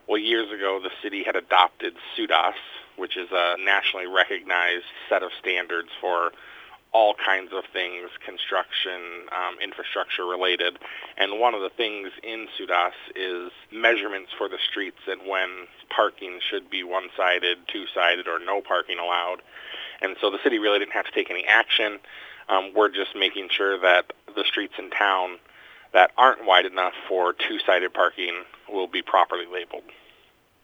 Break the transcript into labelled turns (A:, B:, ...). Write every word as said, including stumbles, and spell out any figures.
A: Well, years ago, the city had adopted SUDAS, which is a nationally recognized set of standards for all kinds of things, construction, um, infrastructure related. And one of the things in SUDAS is measurements for the streets and when parking should be one-sided, two-sided, or no parking allowed. And so the city really didn't have to take any action. Um, we're just making sure that the streets in town that aren't wide enough for two-sided parking will be properly labeled.